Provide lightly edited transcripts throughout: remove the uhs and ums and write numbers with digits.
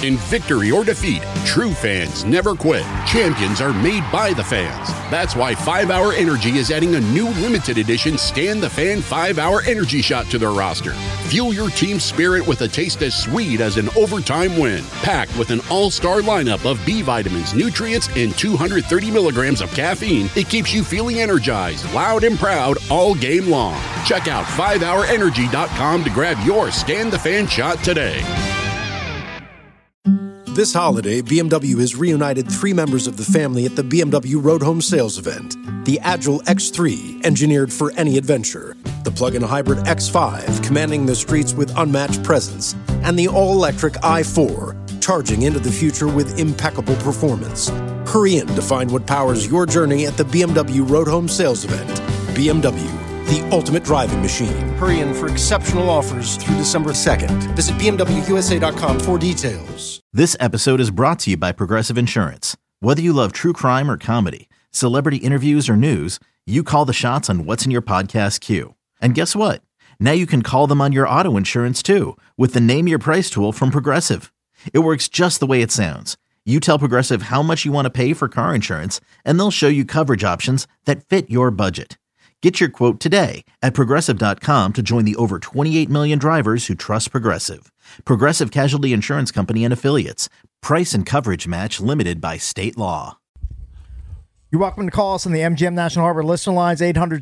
In victory or defeat, true fans never quit. Champions are made by the fans. That's why 5-Hour Energy is adding a new limited edition Scan the Fan 5-Hour Energy Shot to their roster. Fuel your team's spirit with a taste as sweet as an overtime win. Packed with an all-star lineup of B vitamins, nutrients, and 230 milligrams of caffeine, it keeps you feeling energized, loud, and proud all game long. Check out 5hourenergy.com to grab your Scan the Fan shot today. This holiday, BMW has reunited 3 members of the family at the BMW Road Home Sales Event. The Agile X3, engineered for any adventure. The plug-in hybrid X5, commanding the streets with unmatched presence. And the all-electric i4, charging into the future with impeccable performance. Hurry in to find what powers your journey at the BMW Road Home Sales Event. BMW, the ultimate driving machine. Hurry in for exceptional offers through December 2nd. Visit BMWUSA.com for details. This episode is brought to you by Progressive Insurance. Whether you love true crime or comedy, celebrity interviews or news, you call the shots on what's in your podcast queue. And guess what? Now you can call them on your auto insurance too with the Name Your Price tool from Progressive. It works just the way it sounds. You tell Progressive how much you want to pay for car insurance, and they'll show you coverage options that fit your budget. Get your quote today at Progressive.com to join the over 28 million drivers who trust Progressive. Progressive Casualty Insurance Company and Affiliates. Price and coverage match limited by state law. You're welcome to call us on the MGM National Harbor listener lines,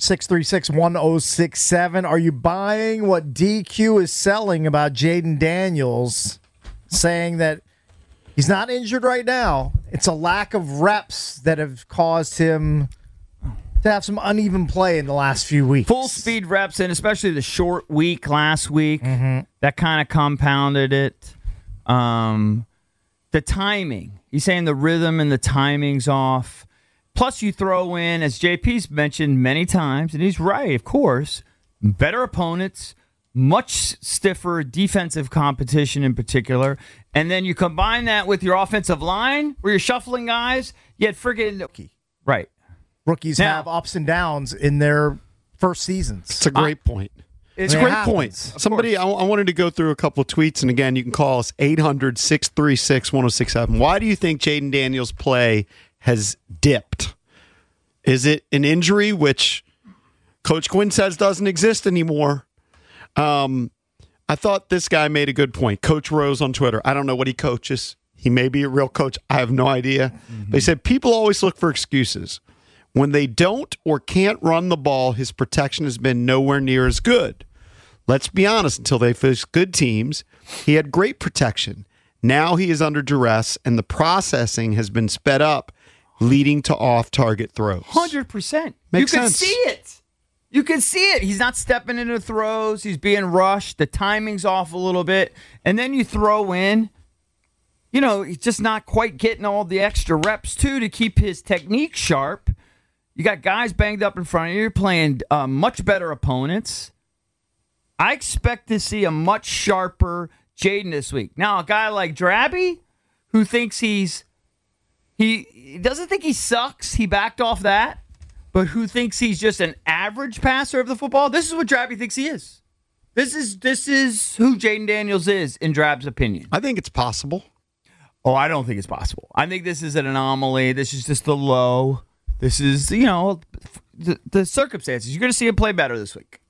800-636-1067. Are you buying what DQ is selling about Jayden Daniels, saying that he's not injured right now? It's a lack of reps that have caused him to have some uneven play in the last few weeks. Full speed reps, and especially the short week last week, that kind of compounded it. The timing. He's saying the rhythm and the timing's off. Plus you throw in, as JP's mentioned many times, and he's right, of course, better opponents, much stiffer defensive competition in particular, and then you combine that with your offensive line where you're shuffling guys, yet friggin' right. Rookies have ups and downs in their first seasons. It's a great point. It's a great point. Somebody, I wanted to go through a couple of tweets, and again, you can call us 800-636-1067. Why do you think Jayden Daniels' play has dipped? Is it an injury, which Coach Quinn says doesn't exist anymore? I thought this guy made a good point. Coach Rose on Twitter. I don't know what he coaches. He may be a real coach. I have no idea. They said people always look for excuses. When they don't or can't run the ball, his protection has been nowhere near as good. Let's be honest, until they face good teams, he had great protection. Now he is under duress, and the processing has been sped up, leading to off-target throws. 100%. Makes you can sense. see it. You can see it. He's not stepping into throws. He's being rushed. The timing's off a little bit. And then you throw in, he's just not quite getting all the extra reps, too, to keep his technique sharp. You got guys banged up in front of you. You're playing much better opponents. I expect to see a much sharper Jayden this week. Now, a guy like Drabby, who thinks he doesn't think he sucks. He backed off that. But who thinks he's just an average passer of the football? This is what Drabby thinks he is. This is who Jayden Daniels is, in Drab's opinion. I think it's possible. Oh, I don't think it's possible. I think this is an anomaly. This is just the low. This is, the circumstances. You're going to see him play better this week.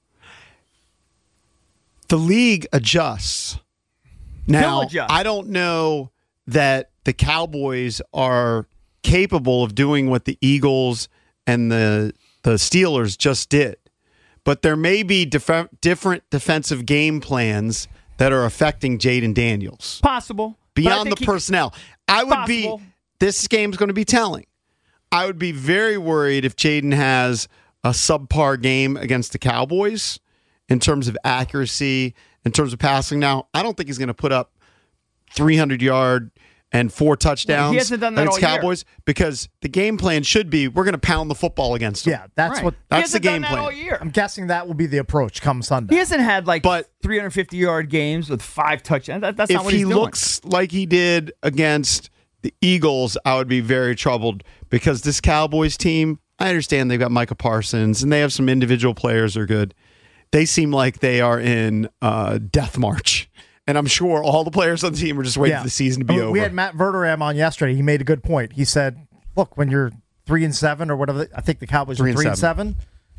The league adjusts. Now, I don't know that the Cowboys are capable of doing what the Eagles and the Steelers just did. But there may be different defensive game plans that are affecting Jayden Daniels. Possible. Beyond the personnel. This game's going to be telling. I would be very worried if Jayden has a subpar game against the Cowboys in terms of accuracy, in terms of passing. Now, I don't think he's going to put up 300-yard and 4 touchdowns against Cowboys because the game plan should be we're going to pound the football against them. Yeah, that's the game plan. All year. I'm guessing that will be the approach come Sunday. He hasn't had 350-yard games with 5 touchdowns. That's not what he's doing. If he looks like he did against the Eagles, I would be very troubled because this Cowboys team, I understand they've got Micah Parsons and they have some individual players who are good. They seem like they are in death march. And I'm sure all the players on the team are just waiting for the season to be over. We had Matt Verderam on yesterday. He made a good point. He said, look, when you're 3-7 or whatever, I think the Cowboys are 3-7.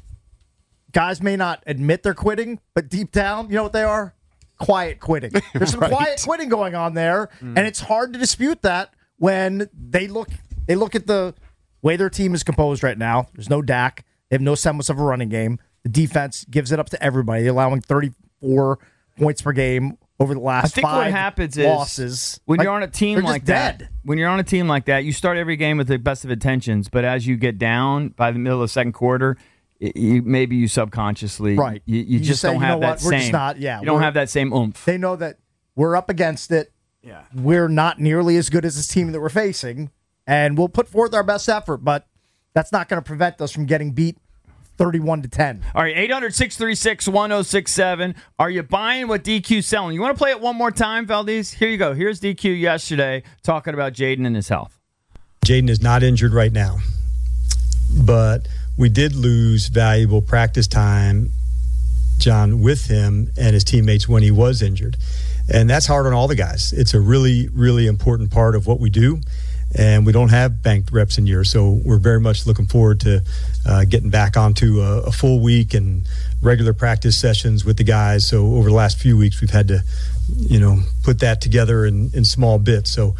Guys may not admit they're quitting, but deep down, you know what they are? Quiet quitting. There's some quiet quitting going on there, and it's hard to dispute that when they look at the way their team is composed right now. There's no Dak. They have no semblance of a running game. The defense gives it up to everybody, allowing 34 points per game over the last 5 losses. I think what happens is when you're on a team like that, you start every game with the best of intentions, but as you get down by the middle of the second quarter, maybe you subconsciously, you just don't have that same. You don't have that same oomph. They know that we're up against it. Yeah, we're not nearly as good as this team that we're facing, and we'll put forth our best effort, but that's not going to prevent us from getting beat 31-10. All right, 800-636-1067. Are you buying what DQ's selling? You want to play it one more time, Valdez? Here you go. Here's DQ yesterday talking about Jaden and his health. Jaden is not injured right now, but we did lose valuable practice time, John, with him and his teammates when he was injured. And that's hard on all the guys. It's a really, really important part of what we do. And we don't have banked reps in years, so we're very much looking forward to getting back onto a full week and regular practice sessions with the guys. So over the last few weeks, we've had to, put that together in small bits. So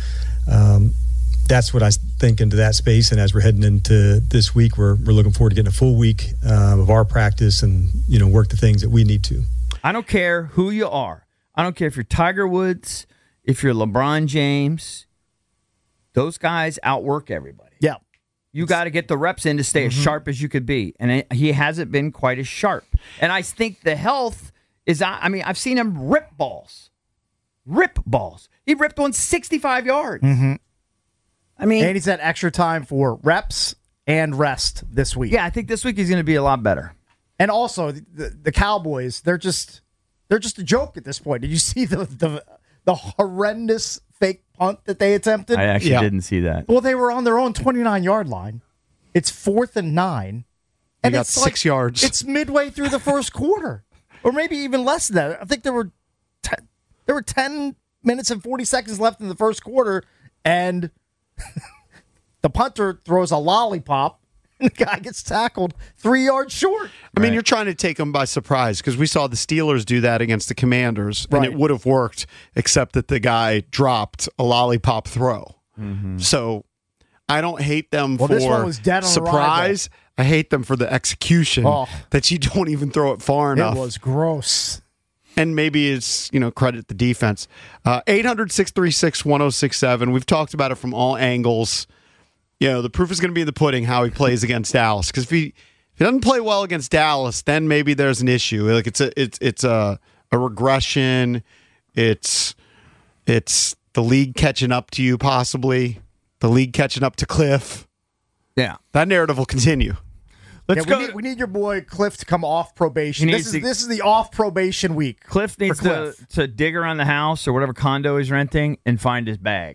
that's what I think into that space. And as we're heading into this week, we're looking forward to getting a full week of our practice and work the things that we need to. I don't care who you are. I don't care if you're Tiger Woods, if you're LeBron James. Those guys outwork everybody. Yeah. You got to get the reps in to stay as sharp as you could be. And he hasn't been quite as sharp. And I think the health is, I've seen him rip balls. He ripped one 65 yards. Mm-hmm. And he's had extra time for reps and rest this week. Yeah, I think this week he's going to be a lot better. And also, the Cowboys, they're just a joke at this point. Did you see the horrendous fake punt that they attempted? I actually didn't see that. Well, they were on their own 29-yard line. It's 4th and 9. And got 6 yards. It's midway through the first quarter. Or maybe even less than that. I think there were 10 minutes and 40 seconds left in the first quarter, and the punter throws a lollipop, and the guy gets tackled 3 yards short. I mean, you're trying to take them by surprise because we saw the Steelers do that against the Commanders, and it would have worked except that the guy dropped a lollipop throw. Mm-hmm. So I don't hate them for this one was dead on surprise. I hate them for the execution that you don't even throw it far enough. It was gross. And maybe it's, credit the defense. 800-636-1067. We've talked about it from all angles. The proof is going to be in the pudding how he plays against Dallas. Because if he doesn't play well against Dallas, then maybe there's an issue. Like it's a regression. It's the league catching up to you, possibly. The league catching up to Cliff. Yeah. That narrative will continue. Let's go. We need your boy Cliff to come off probation. This is the off probation week. Cliff needs to dig around the house or whatever condo he's renting and find his bag.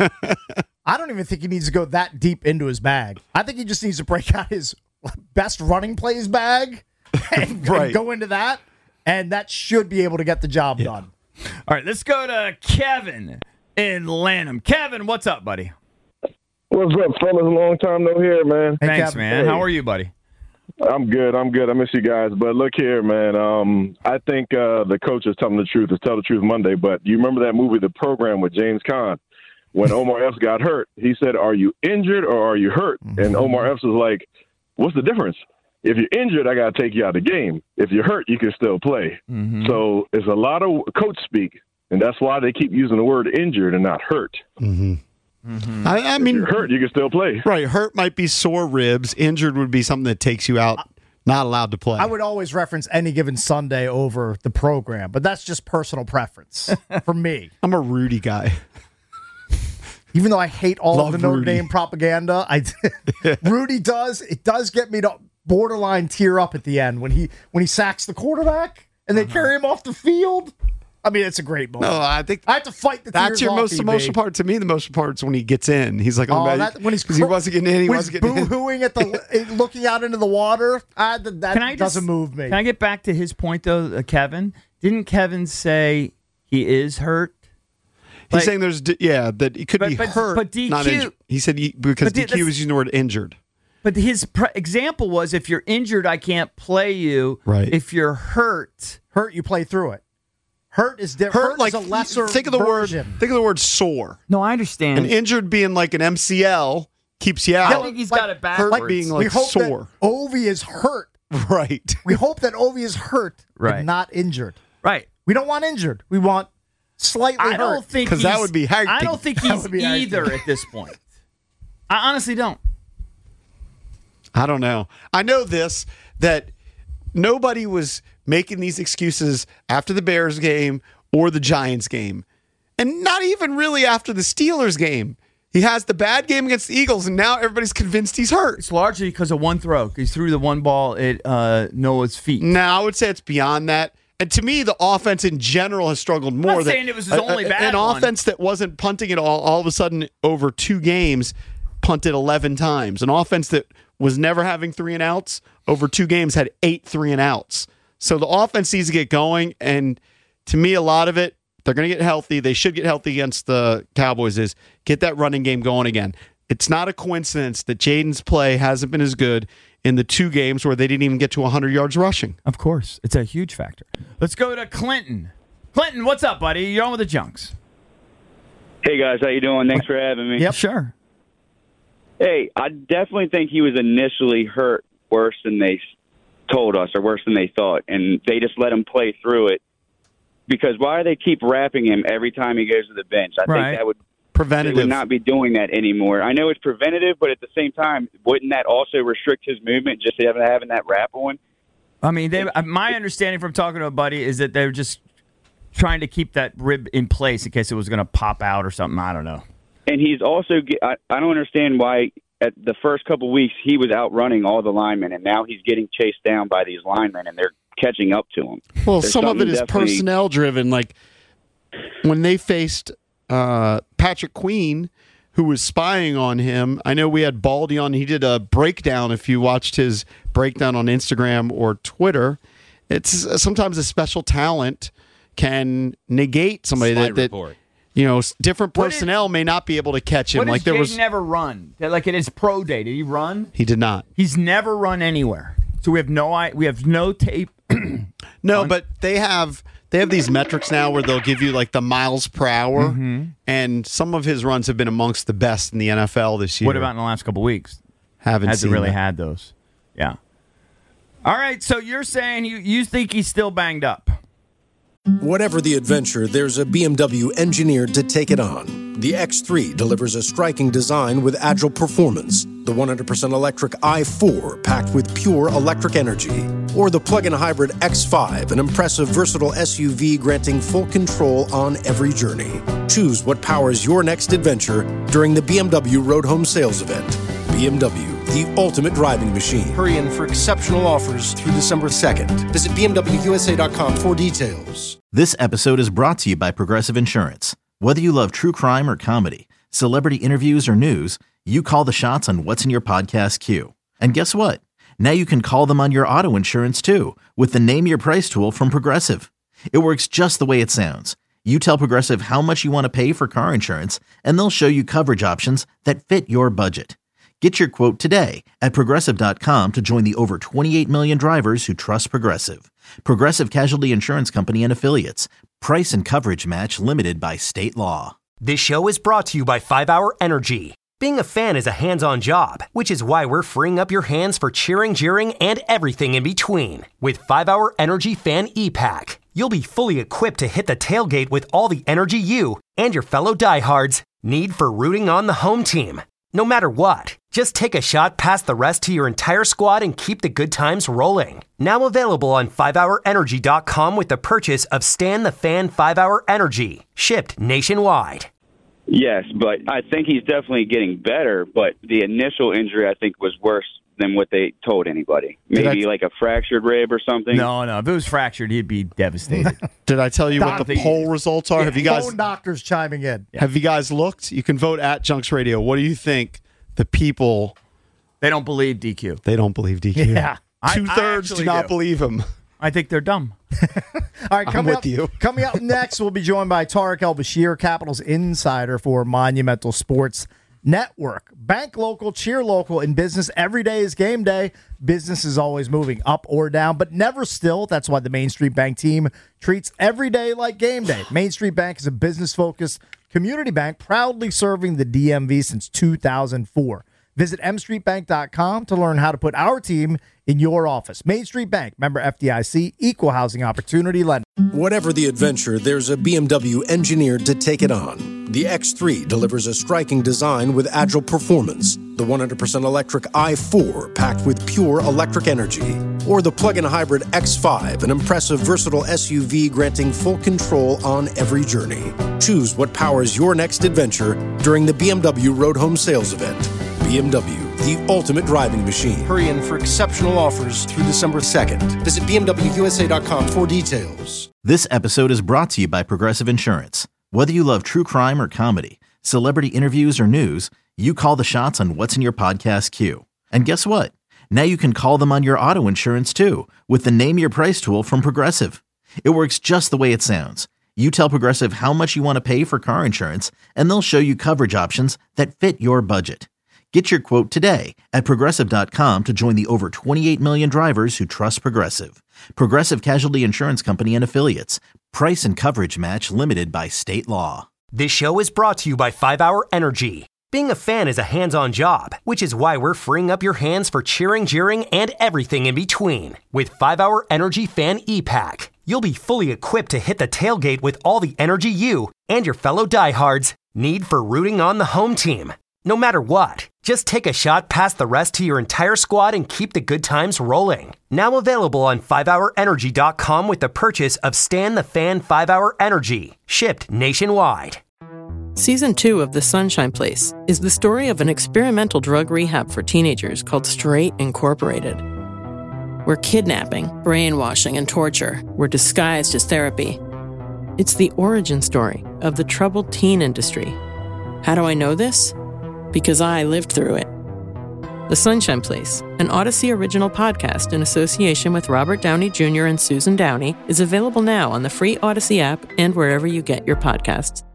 I don't even think he needs to go that deep into his bag. I think he just needs to break out his best running plays bag and go into that, and that should be able to get the job done. All right, let's go to Kevin in Lanham. Kevin, what's up, buddy? What's up, fellas? A long time no hear, man. Hey, thanks, Kevin. Man. Hey. How are you, buddy? I'm good. I miss you guys. But look here, man. I think the coach is telling the truth. It's Tell the Truth Monday. But you remember that movie, The Program, with James Caan? When Omar Epps got hurt, he said, "Are you injured or are you hurt?" And Omar Epps was like, "What's the difference? If you're injured, I got to take you out of the game. If you're hurt, you can still play." Mm-hmm. So it's a lot of coach speak, and that's why they keep using the word injured and not hurt. Mm-hmm. Mm-hmm. I mean, if you're hurt, you can still play. Right. Hurt might be sore ribs. Injured would be something that takes you out, not allowed to play. I would always reference Any Given Sunday over The Program, but that's just personal preference for me. I'm a Rudy guy. Even though I hate all of the Notre Dame propaganda, Rudy does get me to borderline tear up at the end when he sacks the quarterback and they carry him off the field. I mean, it's a great moment. No, I think I have to fight the tears. That's your most emotional part. To me, the most part is when he gets in. He's like, when he wasn't getting in. He wasn't getting in. Boo-hooing at looking out into the water. That doesn't move me. Can I get back to his point though, Kevin? Didn't Kevin say he is hurt. He's saying that he could be hurt, but DQ, not injured. He said because DQ was using the word injured. But his example was, if you're injured, I can't play you. Right. If you're hurt, you play through it. Hurt is different. Hurt is a lesser think of the version. word. Think of the word sore. No, I understand. And injured being like an MCL keeps you out. I think he's got it backwards. Hurt being like we hope sore. That Ovi is hurt. Right. We hope that Ovi is hurt and not injured. Right. We don't want injured. We want slightly hurt. I don't think because that would be hard. I don't think he's either at this point. I honestly don't. I don't know. I know that nobody was making these excuses after the Bears game or the Giants game, and not even really after the Steelers game. He has the bad game against the Eagles, and now everybody's convinced he's hurt. It's largely because of one throw. He threw the one ball at Noah's feet. Now, I would say it's beyond that. And to me, the offense in general has struggled more. I'm not saying it was his only bad one. one. Offense that wasn't punting it all of a sudden over 2 games, punted 11 times. An offense that was never having 3 and outs over 2 games had 8 3 and outs. So the offense needs to get going. And to me, a lot of it, they're going to get healthy. They should get healthy against the Cowboys. Is get that running game going again. It's not a coincidence that Jaden's play hasn't been as good in the 2 games where they didn't even get to 100 yards rushing. Of course. It's a huge factor. Let's go to Clinton. Clinton, what's up, buddy? You're on with the Junks. Hey, guys. How you doing? Thanks for having me. Yep, sure. Hey, I definitely think he was initially hurt worse than they told us or worse than they thought, and they just let him play through it. Because why do they keep wrapping him every time he goes to the bench? I think that would preventative. They would not be doing that anymore. I know it's preventative, but at the same time, wouldn't that also restrict his movement just having that wrap on? I mean, my understanding from talking to a buddy is that they're just trying to keep that rib in place in case it was going to pop out or something. I don't know. And he's also I don't understand why at the first couple weeks he was outrunning all the linemen, and now he's getting chased down by these linemen, and they're catching up to him. Well, some of it is personnel driven. Like when they faced Patrick Queen, who was spying on him. I know we had Baldy on. He did a breakdown. If you watched his breakdown on Instagram or Twitter, it's sometimes a special talent can negate somebody that different personnel may not be able to catch him. Like Jaden never run? Like in his pro day, did he run? He did not. He's never run anywhere. So we have no tape. No, but they have these metrics now where they'll give you like the miles per hour, and some of his runs have been amongst the best in the NFL this year. What about in the last couple weeks? Hasn't really had those. Yeah. All right, so you're saying you think he's still banged up. Whatever the adventure, there's a BMW engineered to take it on. The X3 delivers a striking design with agile performance. The 100% electric i4 packed with pure electric energy. Or the plug-in hybrid X5, an impressive versatile SUV granting full control on every journey. Choose what powers your next adventure during the BMW Road Home Sales Event. BMW, the ultimate driving machine. Hurry in for exceptional offers through December 2nd. Visit BMWUSA.com for details. This episode is brought to you by Progressive Insurance. Whether you love true crime or comedy, celebrity interviews or news, you call the shots on what's in your podcast queue. And guess what? Now you can call them on your auto insurance too with the Name Your Price tool from Progressive. It works just the way it sounds. You tell Progressive how much you want to pay for car insurance, and they'll show you coverage options that fit your budget. Get your quote today at Progressive.com to join the over 28 million drivers who trust Progressive. Progressive Casualty Insurance Company and Affiliates. Price and coverage match limited by state law. This show is brought to you by 5 Hour Energy. Being a fan is a hands-on job, which is why we're freeing up your hands for cheering, jeering, and everything in between. With 5 Hour Energy Fan E-Pack, you'll be fully equipped to hit the tailgate with all the energy you and your fellow diehards need for rooting on the home team. No matter what, just take a shot past the rest to your entire squad and keep the good times rolling. Now available on 5hourenergy.com with the purchase of Stan the Fan 5 Hour Energy, shipped nationwide. Yes, but I think he's definitely getting better, but the initial injury I think was worse than what they told anybody. Maybe like a fractured rib or something. No, if it was fractured, he'd be devastated. Did I tell you what the poll results are? Yeah, have you guys? Phone doctors chiming in. Have you guys looked? You can vote at Junks Radio. What do you think? The people. They don't believe DQ. They don't believe DQ. Yeah. 2/3 do not believe him. I think they're dumb. All right, coming up next, we'll be joined by Tarek El-Bashir, Capitals insider for Monumental Sports Network. Bank local, cheer local. In business, every day is game day. Business is always moving up or down, but never still. That's why the Main Street Bank team treats every day like game day. Main Street Bank is a business-focused community bank proudly serving the DMV since 2004. Visit mstreetbank.com to learn how to put our team in your office. Main Street Bank, member FDIC, equal housing opportunity lender. Whatever the adventure, there's a BMW engineered to take it on. The X3 delivers a striking design with agile performance. The 100% electric i4 packed with pure electric energy. Or the plug-in hybrid X5, an impressive, versatile SUV granting full control on every journey. Choose what powers your next adventure during the BMW Road Home Sales Event. BMW, the ultimate driving machine. Hurry in for exceptional offers through December 2nd. Visit BMWUSA.com for details. This episode is brought to you by Progressive Insurance. Whether you love true crime or comedy, celebrity interviews or news, you call the shots on what's in your podcast queue. And guess what? Now you can call them on your auto insurance too with the Name Your Price tool from Progressive. It works just the way it sounds. You tell Progressive how much you want to pay for car insurance, and they'll show you coverage options that fit your budget. Get your quote today at Progressive.com to join the over 28 million drivers who trust Progressive. Progressive Casualty Insurance Company and Affiliates. Price and coverage match limited by state law. This show is brought to you by 5 Hour Energy. Being a fan is a hands-on job, which is why we're freeing up your hands for cheering, jeering, and everything in between. With 5 Hour Energy Fan E-Pack, you'll be fully equipped to hit the tailgate with all the energy you and your fellow diehards need for rooting on the home team. No matter what, just take a shot past the rest to your entire squad and keep the good times rolling. Now available on 5hourenergy.com with the purchase of Stan the Fan 5 Hour Energy, shipped nationwide. Season 2 of The Sunshine Place is the story of an experimental drug rehab for teenagers called Straight Incorporated, where kidnapping, brainwashing, and torture were disguised as therapy. It's the origin story of the troubled teen industry. How do I know this? Because I lived through it. The Sunshine Place, an Odyssey original podcast in association with Robert Downey Jr. and Susan Downey, is available now on the free Odyssey app and wherever you get your podcasts.